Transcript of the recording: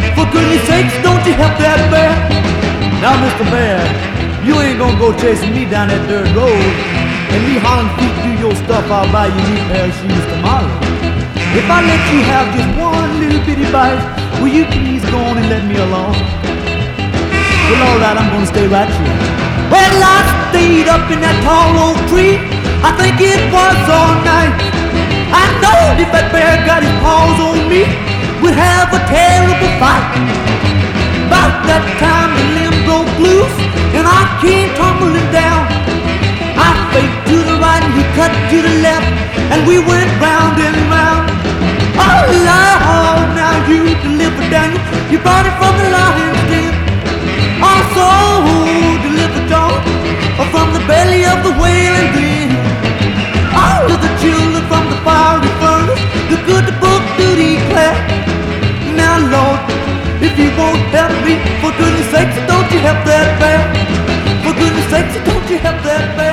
For goodness sakes, don't you help that bear. Now, Mr. Bear, you ain't gonna go chasing me down that dirt road and me hollering feet do your stuff, I'll buy you a new pair of shoes tomorrow. If I let you have just one little bitty bite, will you please go on and let me alone? Well, alright, I'm gonna stay right here. Well, I stayed up in that tall oak tree, I think it was all night. I know if that bear got his paws on me, we'd have a terrible fight. About that time the limb broke loose and I came tumbling down. I faked to the right and he cut to the left, and we went round and round. Oh Lord, now you delivered Daniel, you brought it from the lion's den. Also delivered John from the belly of the whale, and then all of the children from the fiery furnace, the good the book do declare. Now Lord, if you won't help me, for goodness sakes, don't you help that bear. For goodness sakes, don't you help that bear.